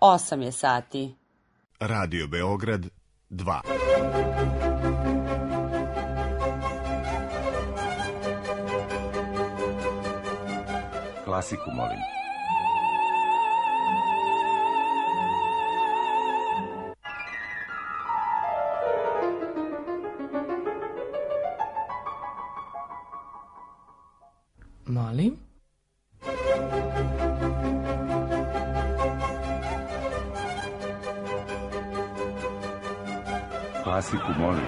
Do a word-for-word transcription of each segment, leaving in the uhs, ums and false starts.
osam je sati. Radio Beograd dva. Klasiku molim. Molim? Klasiku molim.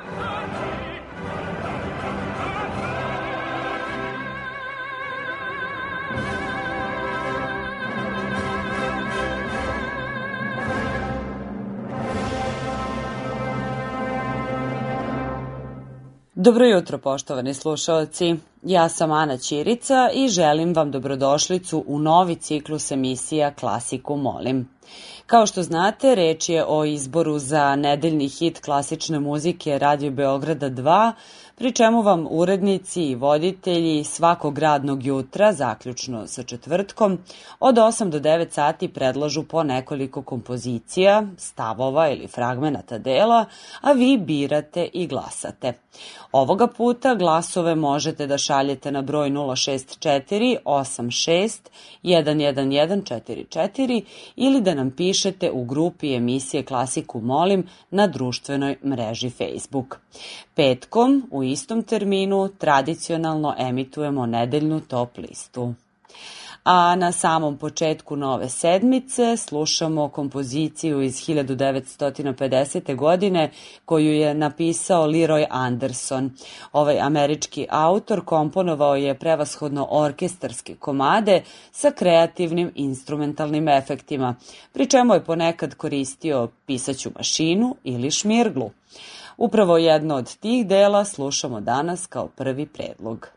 Dobro jutro, poštovani slušaoci. Ja sam Ana Ćirica i želim vam dobrodošlicu u novi ciklus emisija Klasiku molim. Kao što znate, reč je o izboru za nedeljni hit klasične muzike Radio Beograda dva, pri čemu vam urednici i voditelji svakog radnog jutra, zaključno sa četvrtkom, od osam do devet sati predlažu po nekoliko kompozicija, stavova ili fragmenata dela, a vi birate i glasate. Ovoga puta glasove možete da šaljete na broj nula šest četiri osam šest jedan jedan jedan četiri četiri ili da nam pišete u grupi emisije Klasiku molim na društvenoj mreži Facebook. Petkom u istom terminu tradicionalno emitujemo nedeljnu top listu. A na samom početku nove sedmice slušamo kompoziciju iz hiljadu devetsto pedesete. godine koju je napisao Leroy Anderson. Ovaj američki autor komponovao je prevashodno orkestarske komade sa kreativnim instrumentalnim efektima, pri čemu je ponekad koristio pisaću mašinu ili šmirglu. Upravo jedno od tih dela slušamo danas kao prvi predlog.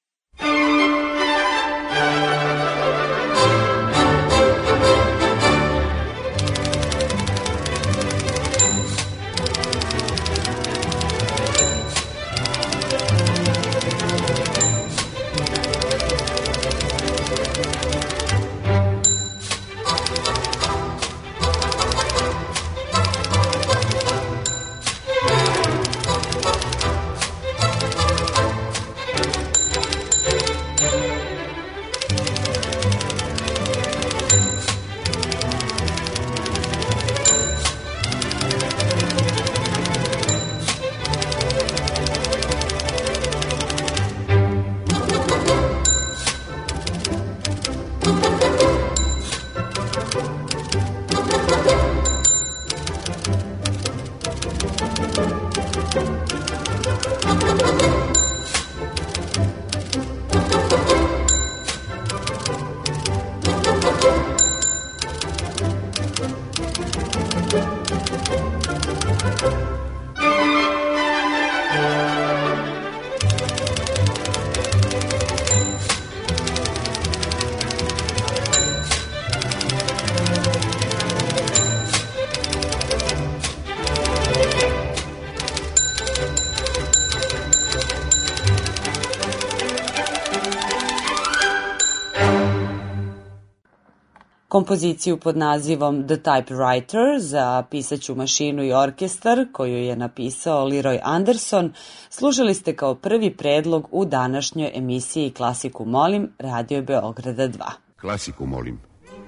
Kompoziciju pod nazivom The Typewriter za pisaću mašinu i orkestar, koju je napisao Leroy Anderson, slušali ste kao prvi predlog u današnjoj emisiji Klasiku molim Radio Beograda dva. Klasiku molim.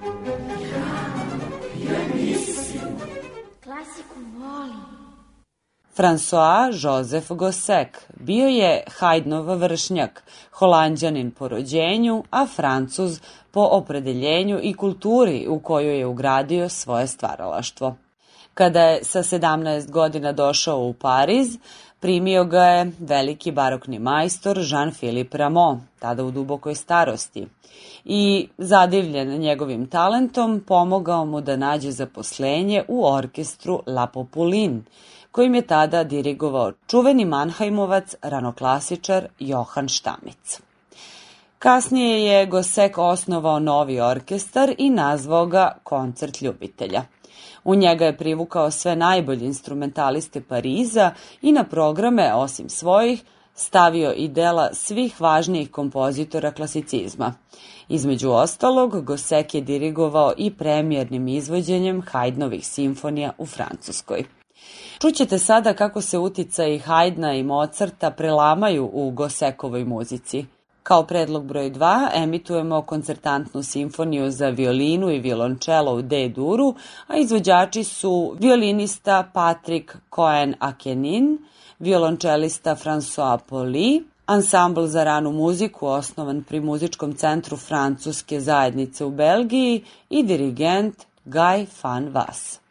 Klasiku molim. François Joseph Gossec bio je Haydnov vršnjak, Holanđanin po rođenju, a Francuz po opredeljenju i kulturi u koju je ugradio svoje stvaralaštvo. Kada je sa sedamnaest godina došao u Pariz, primio ga je veliki barokni majstor Jean-Philippe Rameau, tada u dubokoj starosti, i zadivljen njegovim talentom pomogao mu da nađe zaposlenje u orkestru La Popouline, kojim je tada dirigovao čuveni Mannheimovac, ranoklasičar Johann Stamitz. Kasnije je Gossec osnovao novi orkestar i nazvao ga Koncert ljubitelja. U njega je privukao sve najbolje instrumentaliste Pariza i na programe, osim svojih, stavio i dela svih važnijih kompozitora klasicizma. Između ostalog, Gossec je dirigovao i premijernim izvođenjem Haydnovih simfonija u Francuskoj. Čućete sada kako se uticaji Haydna i Mozarta prelamaju u Gossecovoj muzici. Kao predlog broj dva emitujemo koncertantnu simfoniju za violinu i violončelo u D-duru, a izvođači su violinista Patrick Cohen-Akenin, violončelista François Pauli, ansambl za ranu muziku osnovan pri Muzičkom centru Francuske zajednice u Belgiji i dirigent Guy van Was.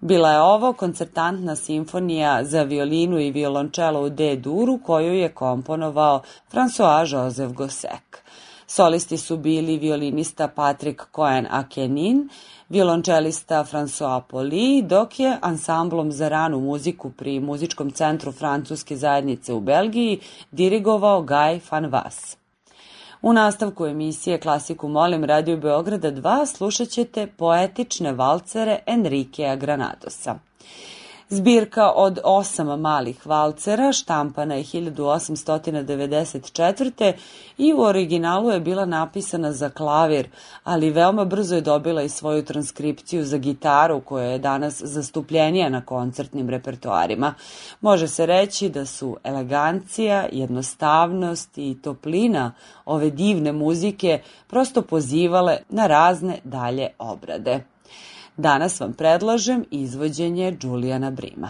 Bila je ovo koncertantna simfonija za violinu i violončelo u D-duru koju je komponovao François-Joseph Gossec. Solisti su bili violinista Patrick Cohen-Akenin, violončelista François Poli, dok je ansamblom za ranu muziku pri Muzičkom centru Francuske zajednice u Belgiji dirigovao Guy van Was. U nastavku emisije Klasiku molim Radio Beograda dva slušat ćete poetične valcere Enrikea Granadosa. Zbirka od osam malih valcera štampana je hiljadu osamsto devedeset četvrte. i u originalu je bila napisana za klavir, ali veoma brzo je dobila i svoju transkripciju za gitaru koja je danas zastupljenija na koncertnim repertoarima. Može se reći da su elegancija, jednostavnost i toplina ove divne muzike prosto pozivale na razne dalje obrade. Danas vam predlažem izvođenje Juliana Brima.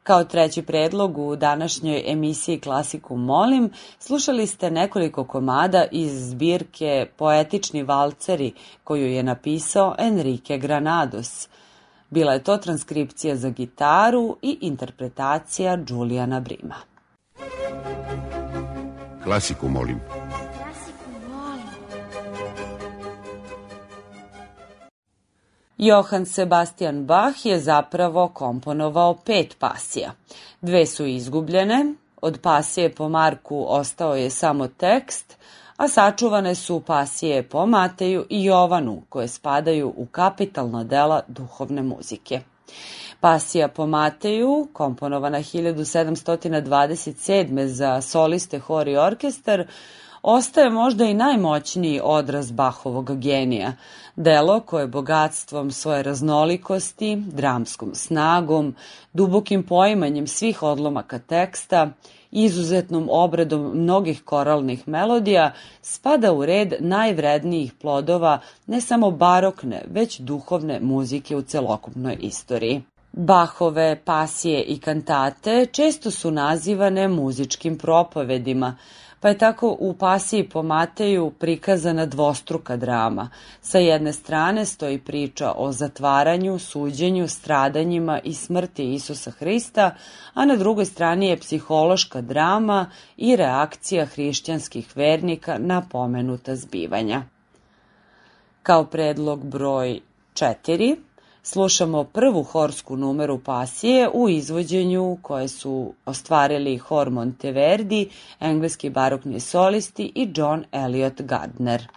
Kao treći predlog u današnjoj emisiji Klasiku molim, slušali ste nekoliko komada iz zbirke Poetični valceri koju je napisao Enrique Granados. Bila je to transkripcija za gitaru i interpretacija Julijana Brima. Klasiku molim. Johann Sebastian Bach je zapravo komponovao pet pasija. Dve su izgubljene, od pasije po Marku ostao je samo tekst, a sačuvane su pasije po Mateju i Jovanu, koje spadaju u kapitalna dela duhovne muzike. Pasija po Mateju, komponovana hiljadu sedamsto dvadeset sedme za soliste, hor i orkestar, ostaje možda i najmoćniji odraz Bachovog genija, delo koje bogatstvom svoje raznolikosti, dramskom snagom, dubokim poimanjem svih odlomaka teksta, izuzetnom obradom mnogih koralnih melodija, spada u red najvrednijih plodova ne samo barokne, već duhovne muzike u celokupnoj istoriji. Bachove pasije i kantate često su nazivane muzičkim propovedima, pa je tako u pasiji po Mateju prikazana dvostruka drama. Sa jedne strane stoji priča o zatvaranju, suđenju, stradanjima i smrti Isusa Hrista, a na drugoj strani je psihološka drama i reakcija hrišćanskih vernika na pomenuta zbivanja. Kao predlog broj četiri, slušamo prvu horsku numeru pasije u izvođenju koje su ostvarili hor Monteverdi, engleski barokni solisti i John Eliot Gardner.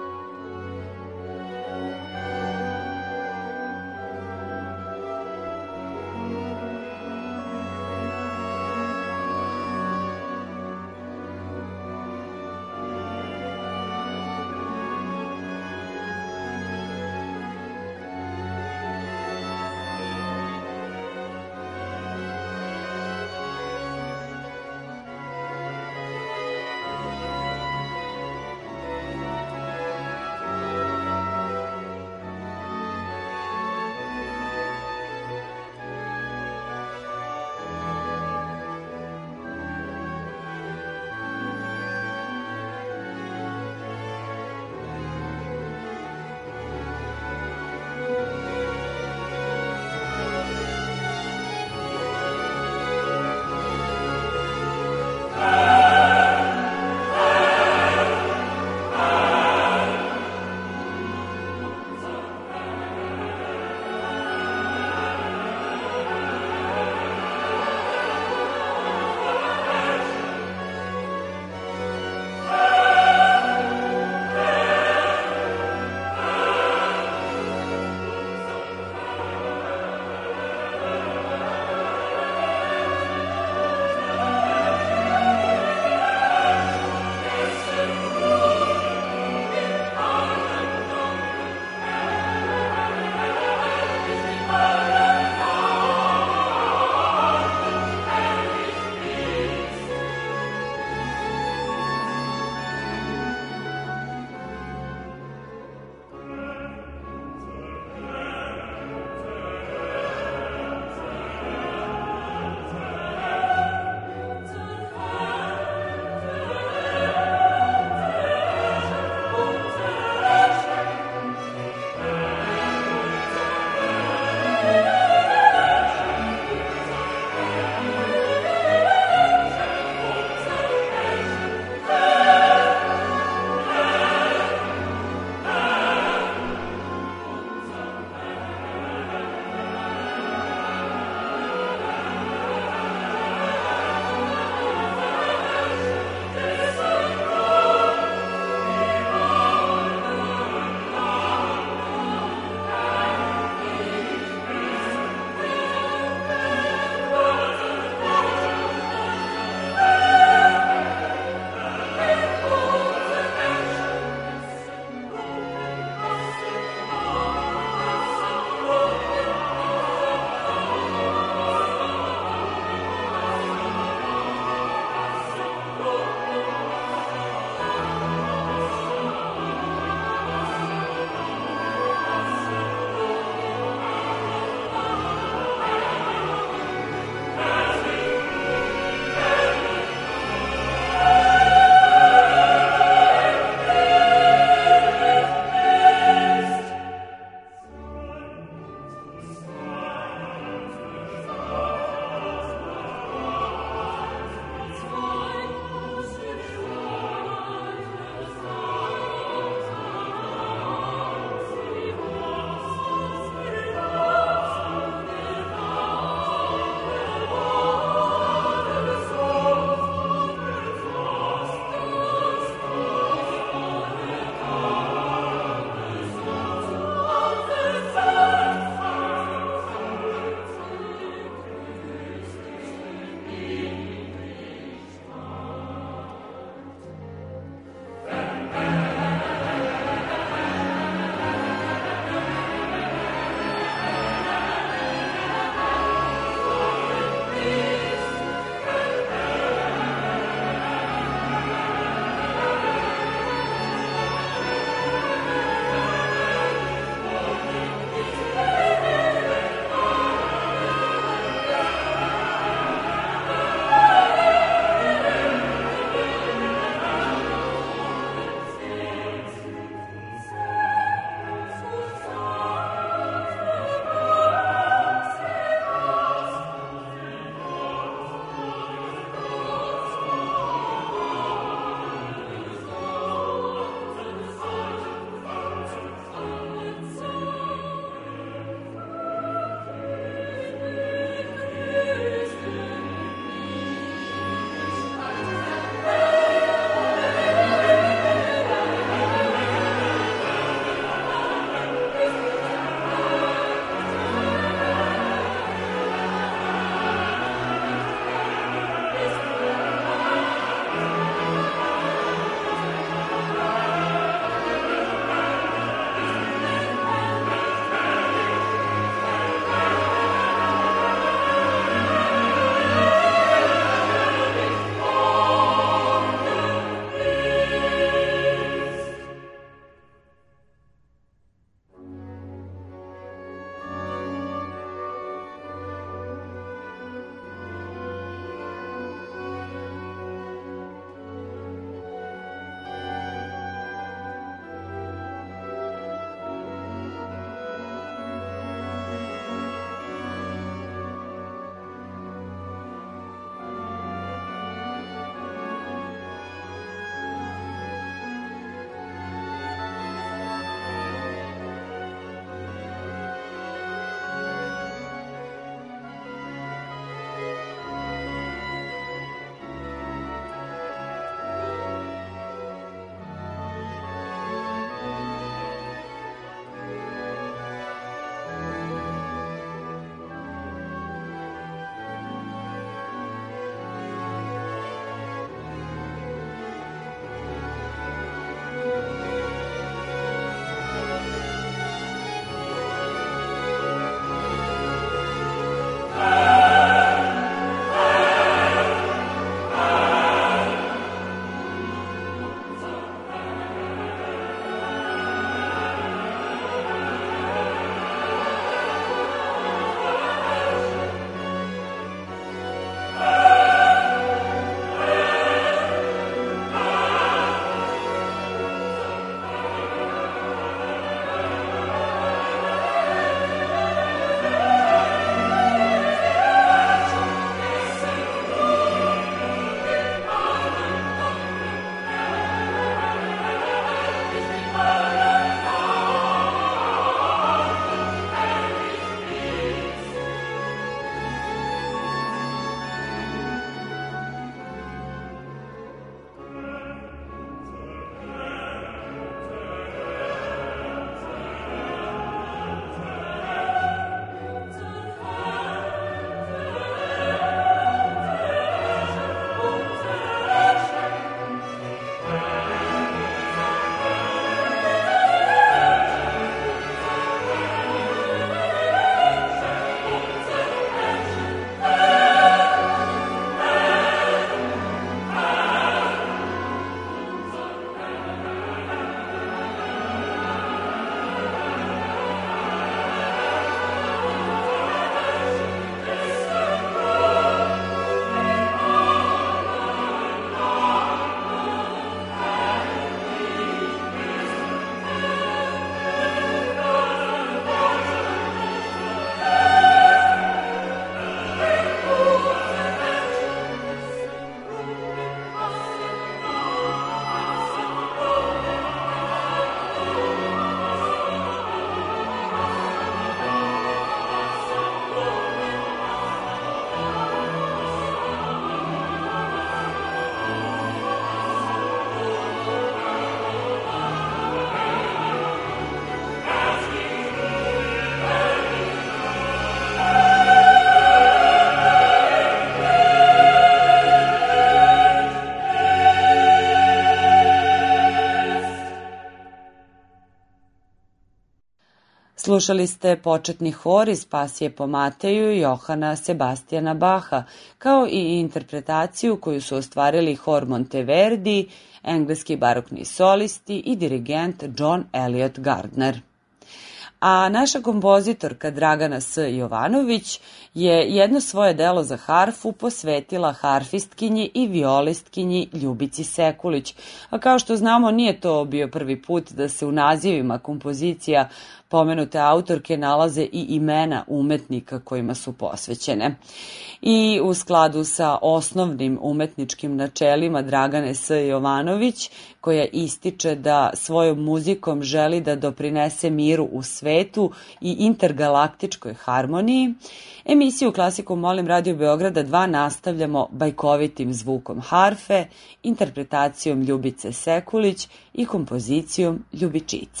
Slušali ste početni hor iz Pasije po Mateju Johana Sebastijana Baha, kao i interpretaciju koju su ostvarili hor Monteverdi, engleski barokni solisti i dirigent John Eliot Gardner. A naša kompozitorka Dragana S. Jovanović je jedno svoje delo za harfu posvetila harfistkinji i violistkinji Ljubici Sekulić. A kao što znamo, nije to bio prvi put da se u nazivima kompozicija pomenute autorke nalaze i imena umetnika kojima su posvećene. I u skladu sa osnovnim umetničkim načelima Dragane S. Jovanović, koja ističe da svojom muzikom želi da doprinese miru u svetu i intergalaktičkoj harmoniji, emisiju Klasiku molim Radio Beograda dva nastavljamo bajkovitim zvukom harfe, interpretacijom Ljubice Sekulić i kompozicijom Ljubičica.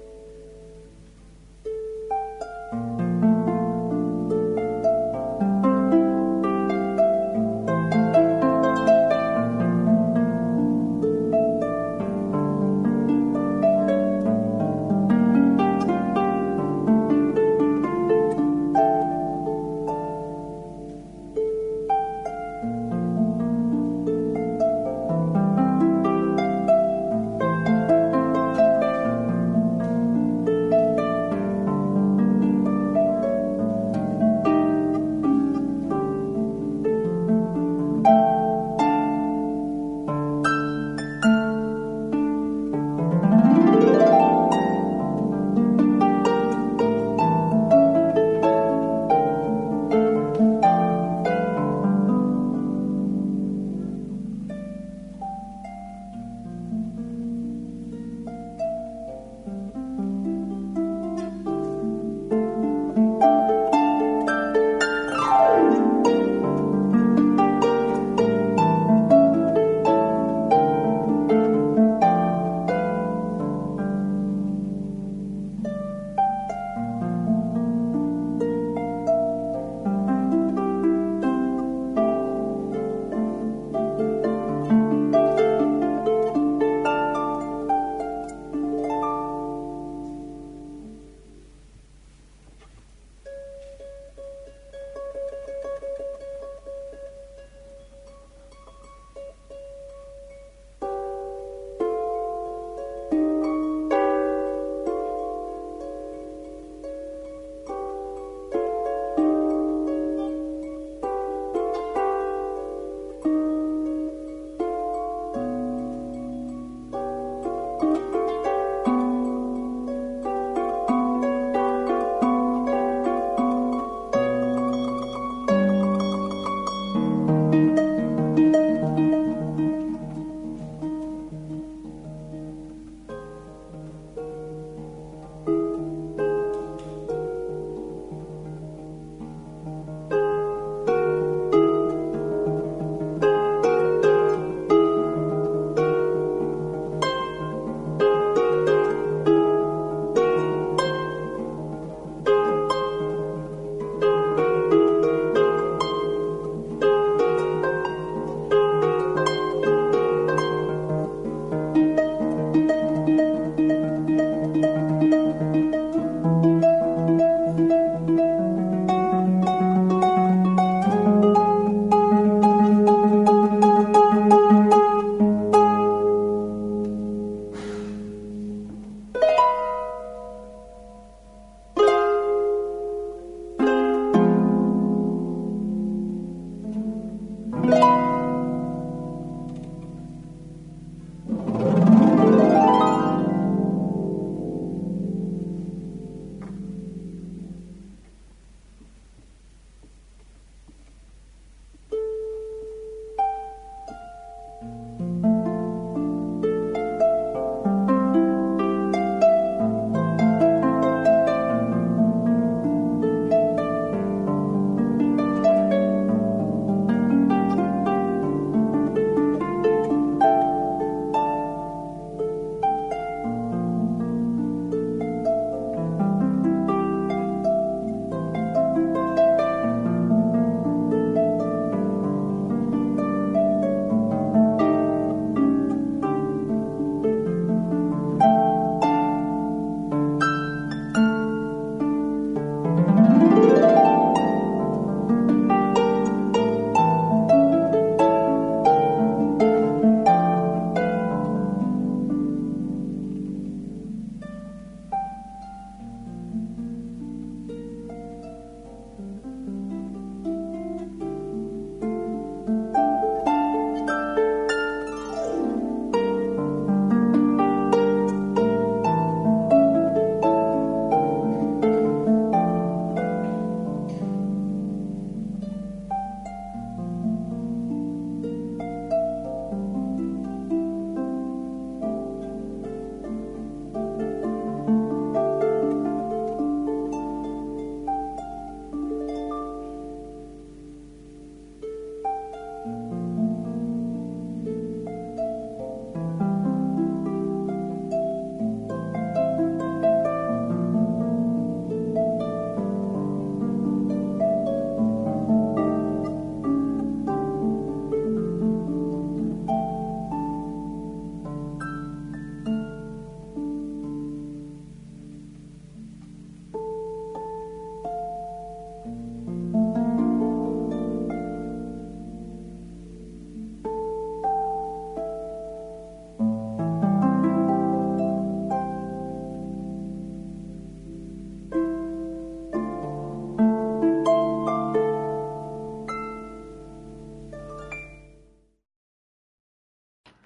Thank you.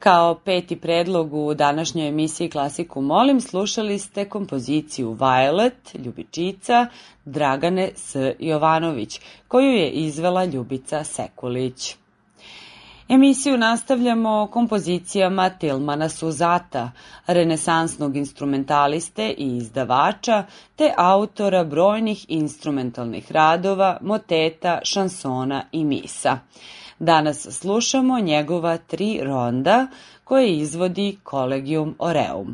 Kao peti predlog u današnjoj emisiji Klasiku molim slušali ste kompoziciju Violet, Ljubičica, Dragane S. Jovanović, koju je izvela Ljubica Sekulić. Emisiju nastavljamo kompozicijama Tilmana Suzata, renesansnog instrumentaliste i izdavača, te autora brojnih instrumentalnih radova, moteta, šansona i misa. Danas slušamo njegova tri ronda koje izvodi Collegium Aureum.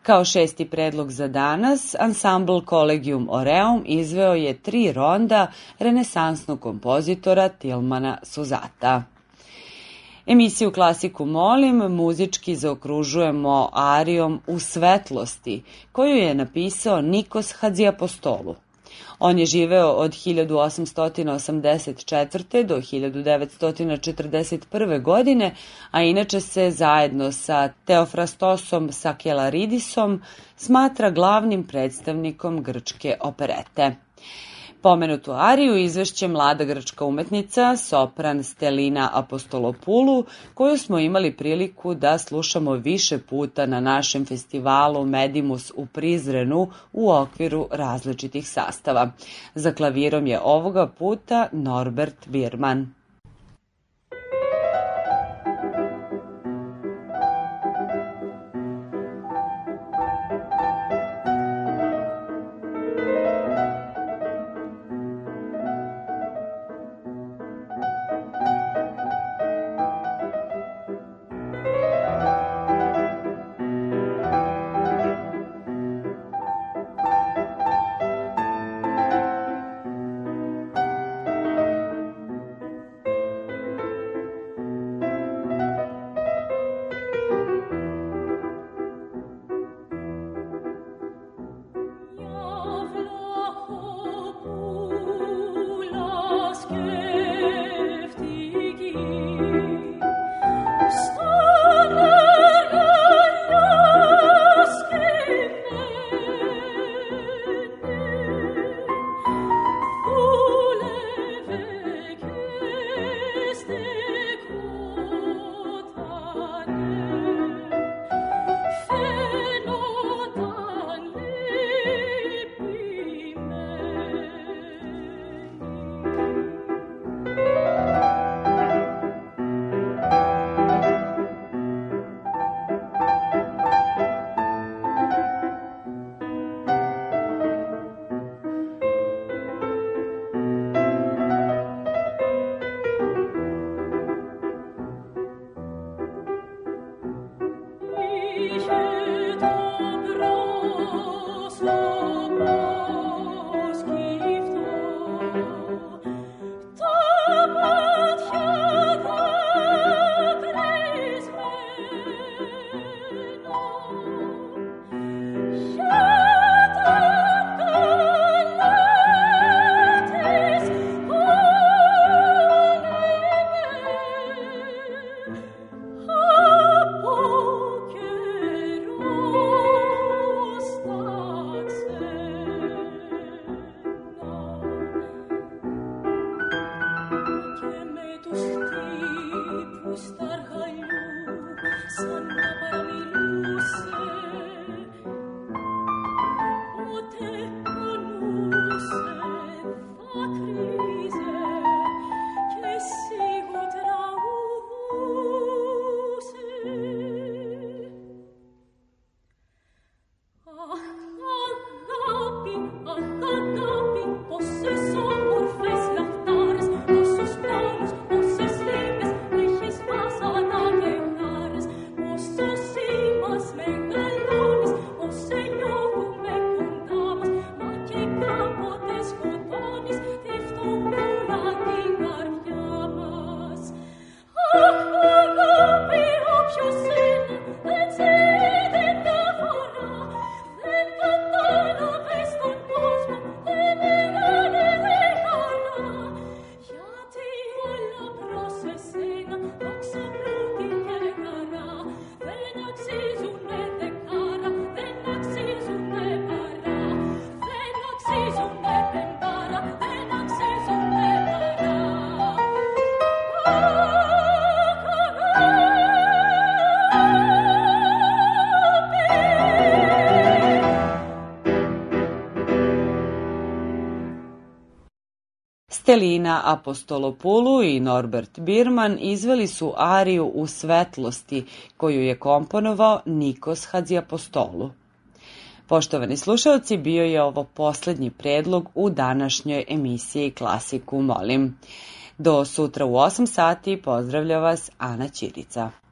Kao šesti predlog za danas, ansambl Collegium Aureum izveo je tri ronda renesansnog kompozitora Tilmana Suzata. Emisiju Klasiku molim muzički zaokružujemo arijom U svetlosti, koju je napisao Nikos Hadziapostolou. On je živeo od hiljadu osamsto osamdeset četvrte. do hiljadu devetsto četrdeset prve. godine, a inače se zajedno sa Teofrastosom Sakelaridisom smatra glavnim predstavnikom grčke operete. Pomenutu ariju izvešće mlada grčka umetnica, sopran Stelina Apostolopoulou, koju smo imali priliku da slušamo više puta na našem festivalu Medimus u Prizrenu u okviru različitih sastava. Za klavirom je ovoga puta Norbert Biermann. Stelina Apostolopoulou i Norbert Biermann izveli su ariju U svetlosti, koju je komponovao Nikos Hadziapostolou. Poštovani slušalci, bio je ovo poslednji predlog u današnjoj emisiji Klasiku molim. Do sutra u osam sati pozdravlja vas Ana Ćirica.